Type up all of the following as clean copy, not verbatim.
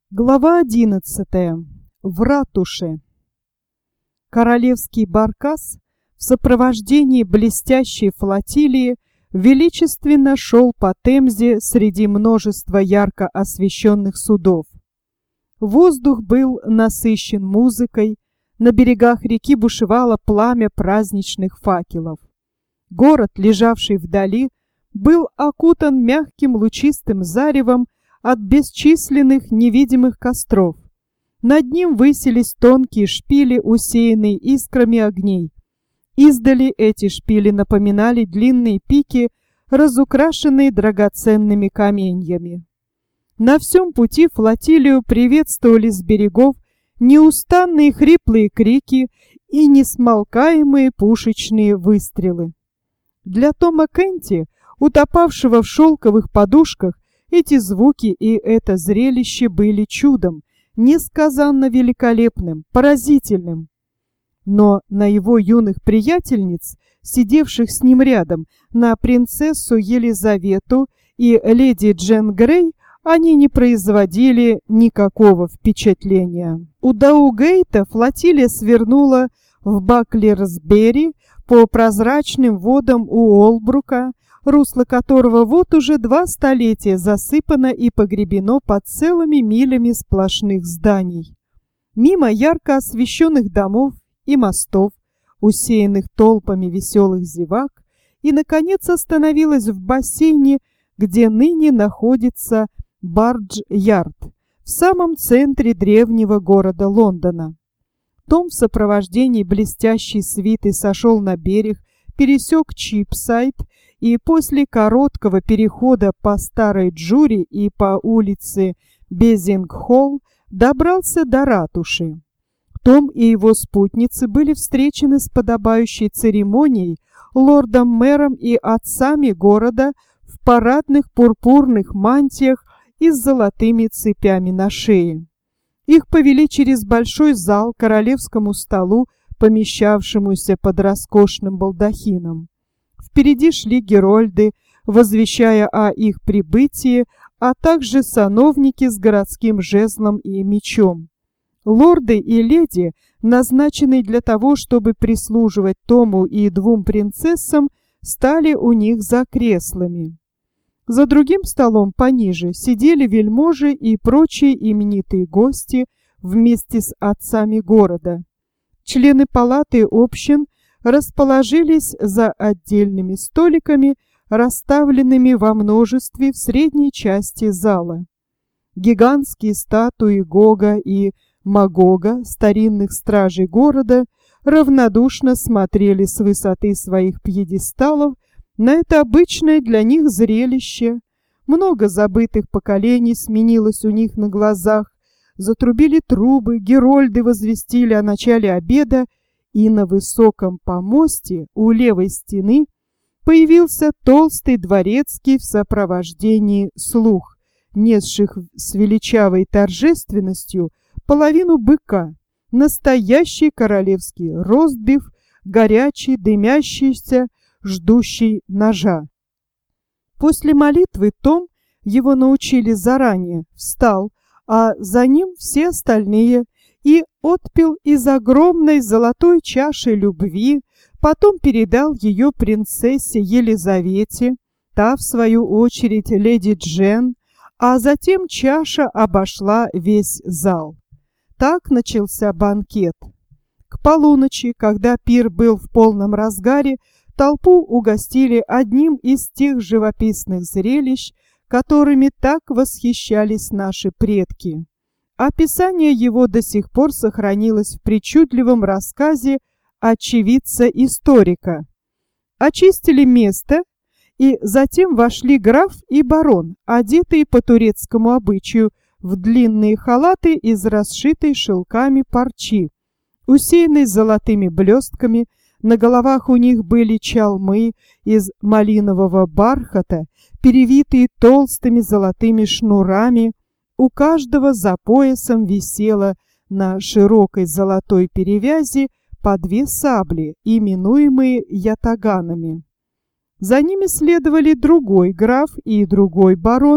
Глава 11. В ратуше. Королевский баркас в сопровождении блестящей флотилии величественно шел по Темзе среди множества ярко освещенных судов. Воздух был насыщен музыкой, на берегах реки бушевало пламя праздничных факелов. Город, лежавший вдали, был окутан мягким лучистым заревом от бесчисленных невидимых костров. Над ним высились тонкие шпили, усеянные искрами огней. Издали эти шпили напоминали длинные пики, разукрашенные драгоценными каменьями. На всем пути флотилию приветствовали с берегов неустанные хриплые крики и несмолкаемые пушечные выстрелы. Для Тома Кенти, утопавшего в шелковых подушках, эти звуки и это зрелище были чудом, несказанно великолепным, поразительным. Но на его юных приятельниц, сидевших с ним рядом, на принцессу Елизавету и леди Джен Грей, они не производили никакого впечатления. У Даугейта флотилия свернула в Баклерсбери по прозрачным водам Уолбрука, русло которого вот уже 2 столетия засыпано и погребено под целыми милями сплошных зданий. Мимо ярко освещенных домов и мостов, усеянных толпами веселых зевак, и, наконец, остановилась в бассейне, где ныне находится Бардж-Ярд, в самом центре древнего города Лондона. Том в сопровождении блестящей свиты сошел на берег, пересек Чипсайд и после короткого перехода по Старой Джури и по улице Безинг-Холл добрался до ратуши. Том и его спутницы были встречены с подобающей церемонией лордом-мэром и отцами города в парадных пурпурных мантиях и с золотыми цепями на шее. Их повели через большой зал к королевскому столу, помещавшемуся под роскошным балдахином. Впереди шли герольды, возвещая о их прибытии, а также сановники с городским жезлом и мечом. Лорды и леди, назначенные для того, чтобы прислуживать Тому и 2 принцессам, стали у них за креслами. За другим столом пониже сидели вельможи и прочие именитые гости вместе с отцами города. Члены палаты общин расположились за отдельными столиками, расставленными во множестве в средней части зала. Гигантские статуи Гога и Магога, старинных стражей города, равнодушно смотрели с высоты своих пьедесталов на это обычное для них зрелище. Много забытых поколений сменилось у них на глазах. Затрубили трубы, герольды возвестили о начале обеда, и на высоком помосте у левой стены появился толстый дворецкий в сопровождении слуг, несших с величавой торжественностью половину быка, настоящий королевский ростбиф, горячий, дымящийся, ждущий ножа. После молитвы Том, его научили заранее, встал, а за ним все остальные, и отпил из огромной золотой чаши любви, потом передал ее принцессе Елизавете, та, в свою очередь, леди Джен, а затем чаша обошла весь зал. Так начался банкет. К полуночи, когда пир был в полном разгаре, толпу угостили одним из тех живописных зрелищ, которыми так восхищались наши предки. Описание его до сих пор сохранилось в причудливом рассказе очевидца-историка. Очистили место, и затем вошли граф и барон, одетые по турецкому обычаю в длинные халаты из расшитой шелками парчи, усеянной золотыми блестками. На головах у них были чалмы из малинового бархата, перевитые толстыми золотыми шнурами. У каждого за поясом висело на широкой золотой перевязи по 2 сабли, именуемые ятаганами. За ними следовали другой граф и другой барон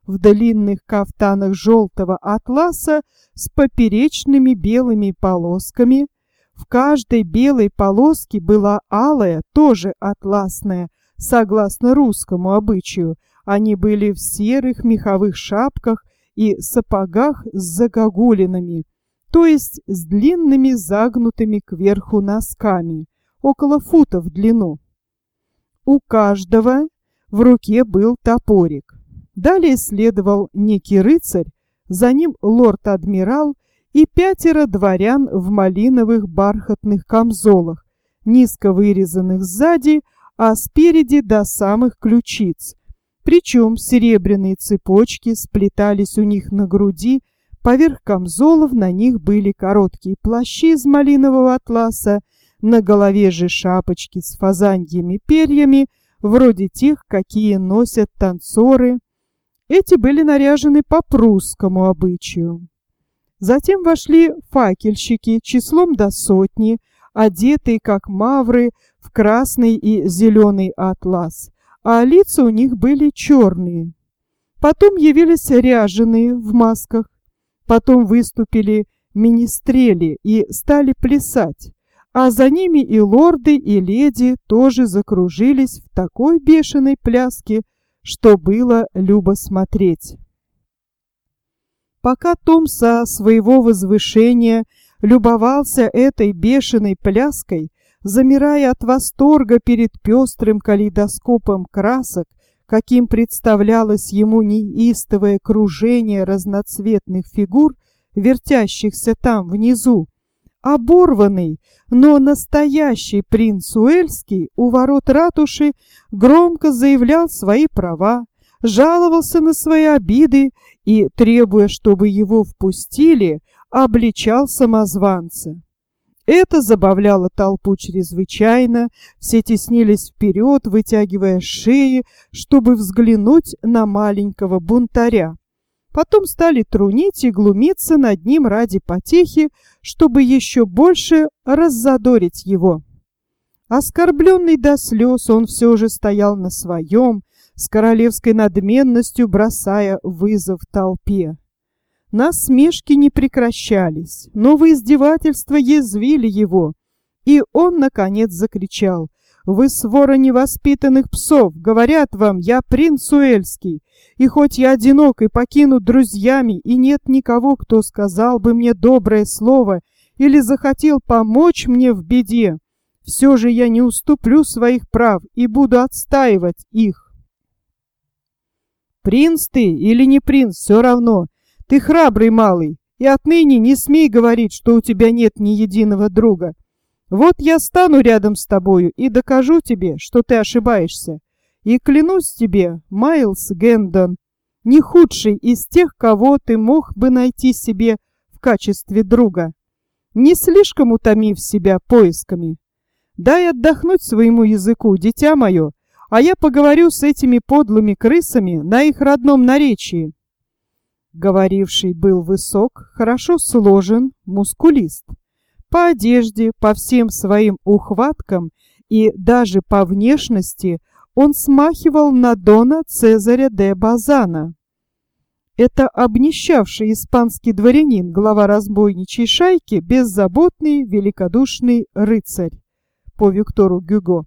в длинных кафтанах желтого атласа с поперечными белыми полосками. В каждой белой полоске была алая, тоже атласная, согласно русскому обычаю. Они были в серых меховых шапках и сапогах с загогулинами, то есть с длинными загнутыми кверху носками, около фута в длину. У каждого в руке был топорик. Далее следовал некий рыцарь, за ним лорд-адмирал и 5 дворян в малиновых бархатных камзолах, низко вырезанных сзади, а спереди до самых ключиц. Причем серебряные цепочки сплетались у них на груди, поверх камзолов на них были короткие плащи из малинового атласа, на голове же шапочки с фазаньими перьями, вроде тех, какие носят танцоры. Эти были наряжены по прусскому обычаю. Затем вошли факельщики числом до 100, одетые, как мавры, в красный и зеленый атлас, а лица у них были черные. Потом явились ряженые в масках, потом выступили министрели и стали плясать, а за ними и лорды, и леди тоже закружились в такой бешеной пляске, что было любо смотреть. Пока Том со своего возвышения любовался этой бешеной пляской, замирая от восторга перед пестрым калейдоскопом красок, каким представлялось ему неистовое кружение разноцветных фигур, вертящихся там внизу, оборванный, но настоящий принц Уэльский у ворот ратуши громко заявлял свои права, жаловался на свои обиды и, требуя, чтобы его впустили, обличал самозванца. Это забавляло толпу чрезвычайно, все теснились вперед, вытягивая шеи, чтобы взглянуть на маленького бунтаря. Потом стали трунить и глумиться над ним ради потехи, чтобы еще больше раззадорить его. Оскорбленный до слез, он все же стоял на своем, с королевской надменностью бросая вызов толпе. Насмешки не прекращались, новые издевательства язвили его, и он, наконец, закричал: «Вы свора невоспитанных псов! Говорят вам, я принц Уэльский, и хоть я одинок и покинут друзьями, и нет никого, кто сказал бы мне доброе слово или захотел помочь мне в беде, все же я не уступлю своих прав и буду отстаивать их. Принц ты или не принц, все равно. Ты храбрый малый, и отныне не смей говорить, что у тебя нет ни единого друга. Вот я стану рядом с тобою и докажу тебе, что ты ошибаешься. И клянусь тебе, Майлз Гэндон, не худший из тех, кого ты мог бы найти себе в качестве друга, не слишком утомив себя поисками. Дай отдохнуть своему языку, дитя мое, а я поговорю с этими подлыми крысами на их родном наречии». Говоривший был высок, хорошо сложен, мускулист. По одежде, по всем своим ухваткам и даже по внешности он смахивал на Дона Цезаря де Базана. Это обнищавший испанский дворянин, глава разбойничьей шайки, беззаботный, великодушный рыцарь, по Виктору Гюго.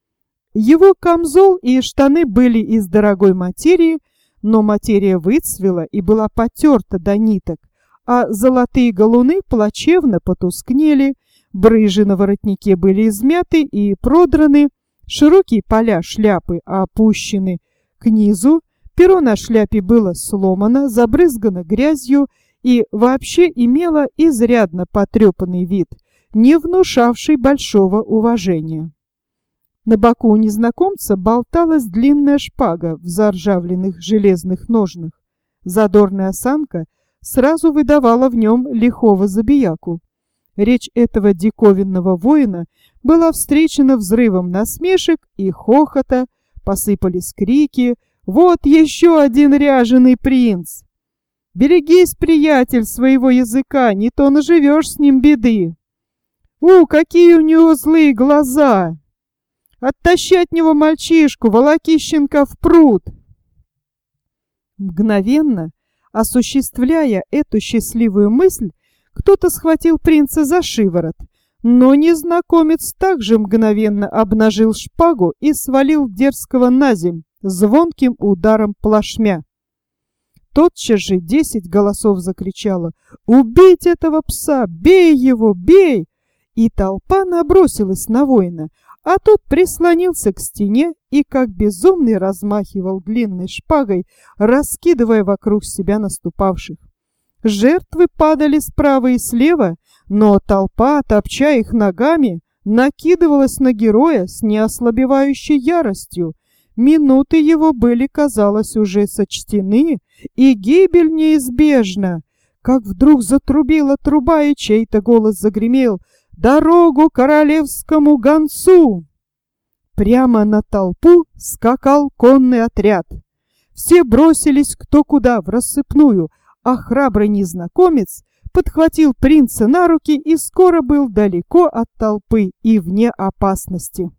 Его камзол и штаны были из дорогой материи, но материя выцвела и была потерта до ниток, а золотые галуны плачевно потускнели, брыжи на воротнике были измяты и продраны, широкие поля шляпы опущены к низу, перо на шляпе было сломано, забрызгано грязью и вообще имело изрядно потрепанный вид, не внушавший большого уважения. На боку у незнакомца болталась длинная шпага в заржавленных железных ножнах. Задорная осанка сразу выдавала в нем лихого забияку. Речь этого диковинного воина была встречена взрывом насмешек и хохота, посыпались крики: «Вот еще один ряженый принц! Берегись, приятель, своего языка, не то наживешь с ним беды! Какие у него злые глаза! Оттащи от него мальчишку, волоки щенка в пруд!» Мгновенно, осуществляя эту счастливую мысль, кто-то схватил принца за шиворот, но незнакомец также мгновенно обнажил шпагу и свалил дерзкого наземь звонким ударом плашмя. Тотчас же 10 голосов закричало: «Убить этого пса! Бей его! Бей!» И толпа набросилась на воина, а тот прислонился к стене и, как безумный, размахивал длинной шпагой, раскидывая вокруг себя наступавших. Жертвы падали справа и слева, но толпа, топча их ногами, накидывалась на героя с неослабевающей яростью. Минуты его были, казалось, уже сочтены, и гибель неизбежна. Как вдруг затрубила труба, и чей-то голос загремел: «Дорогу королевскому гонцу!» Прямо на толпу скакал конный отряд. Все бросились кто куда в рассыпную, а храбрый незнакомец подхватил принца на руки и скоро был далеко от толпы и вне опасности.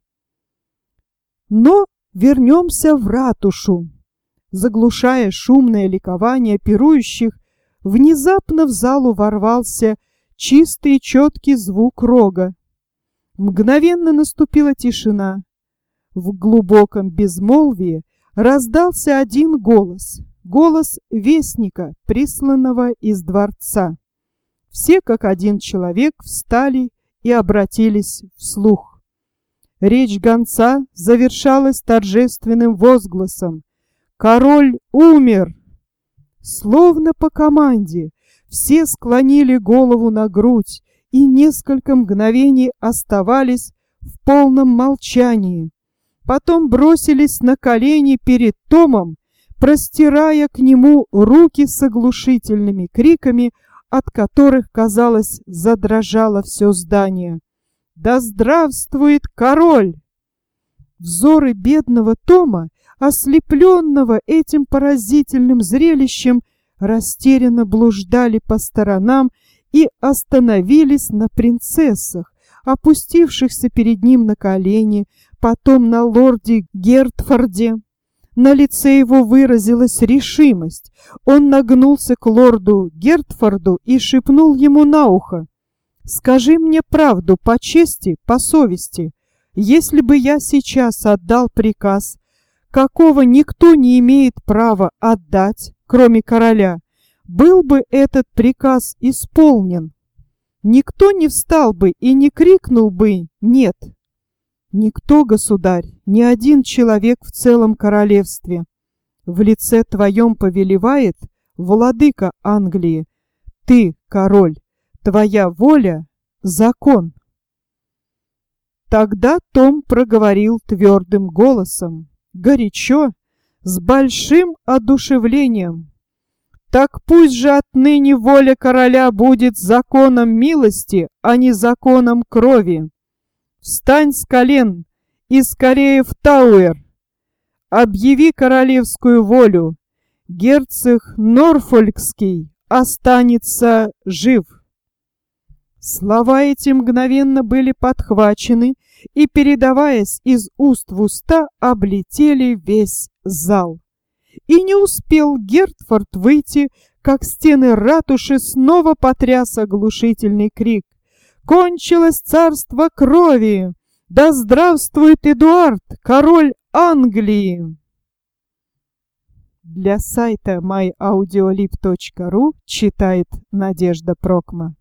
Но вернемся в ратушу. Заглушая шумное ликование пирующих, внезапно в залу ворвался чистый и четкий звук рога. Мгновенно наступила тишина. В глубоком безмолвии раздался один голос, голос вестника, присланного из дворца. Все, как один человек, встали и обратились вслух. Речь гонца завершалась торжественным возгласом: «Король умер!» Словно по команде все склонили голову на грудь и несколько мгновений оставались в полном молчании. Потом бросились на колени перед Томом, простирая к нему руки с оглушительными криками, от которых, казалось, задрожало все здание. «Да здравствует король!» Взоры бедного Тома, ослепленного этим поразительным зрелищем, растерянно блуждали по сторонам и остановились на принцессах, опустившихся перед ним на колени, потом на лорде Гертфорде. На лице его выразилась решимость. Он нагнулся к лорду Гертфорду и шепнул ему на ухо: «Скажи мне правду по чести, по совести. Если бы я сейчас отдал приказ, какого никто не имеет права отдать, кроме короля, был бы этот приказ исполнен? Никто не встал бы и не крикнул бы «нет». Никто, государь, ни один человек в целом королевстве. В лице твоем повелевает владыка Англии. Ты, король, твоя воля — закон. Тогда Том проговорил твердым голосом, горячо, с большим одушевлением: «Так пусть же отныне воля короля будет законом милости, а не законом крови. Встань с колен и скорее в Тауэр. Объяви королевскую волю. Герцог Норфолкский останется жив». Слова эти мгновенно были подхвачены и, передаваясь из уст в уста, облетели весь зал. И не успел Гертфорд выйти, как стены ратуши снова потряс оглушительный крик: «Кончилось царство крови! Да здравствует Эдуард, король Англии!» Для сайта myaudiolib.ru читает Надежда Прокма.